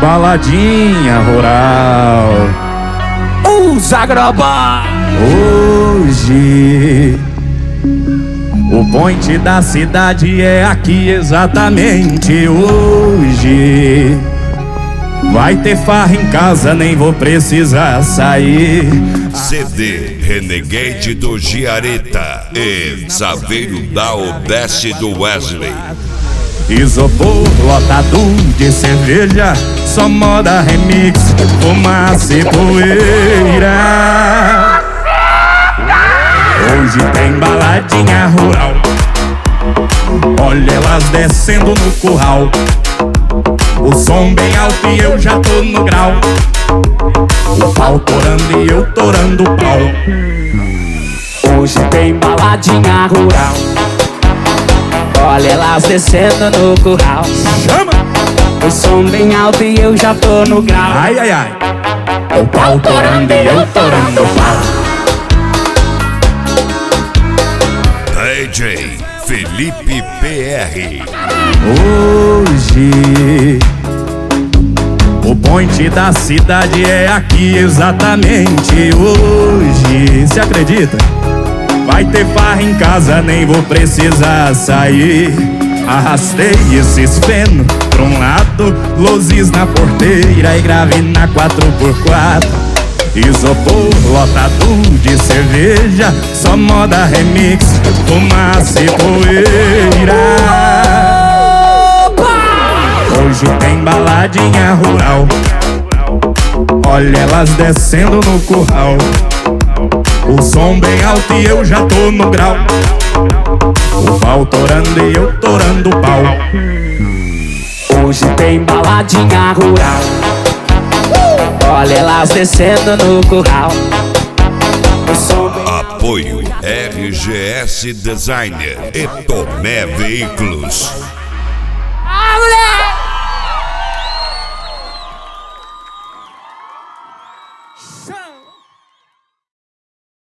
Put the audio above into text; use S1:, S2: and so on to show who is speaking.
S1: baladinha rural.
S2: Os Agroboy.
S1: Hoje o point da cidade é aqui exatamente hoje. Vai ter farra em casa, nem vou precisar sair.
S3: CD Renegade do Giareta e Saveiro da Odesse do Wesley.
S1: Isopor lotado de cerveja, só moda remix, fumaça e poeira. Hoje tem baladinha rural, olha elas descendo no curral. O som bem alto e eu já tô no grau. O pau torando e eu torando o pau.
S2: Hoje tem baladinha rural, olha elas descendo no curral.
S1: Chama!
S2: O som bem alto e eu já tô no grau.
S1: Ai, ai, ai. O pau torando e eu torando o pau.
S3: DJ Felipe PR.
S1: Hoje o point da cidade é aqui exatamente hoje. Se acredita? Vai ter farra em casa, nem vou precisar sair. Arrastei esses feno pra um lado, luzes na porteira e grave na 4x4. Isopor lotado de cerveja, só moda remix, fumaça e poeira. Hoje tem baladinha rural, olha elas descendo no curral. O som bem alto e eu já tô no grau. O pau torando e eu torando o pau.
S2: Hoje tem baladinha rural, olha elas descendo no curral. O som bem
S3: Apoio RGS Designer e Tomé Veículos.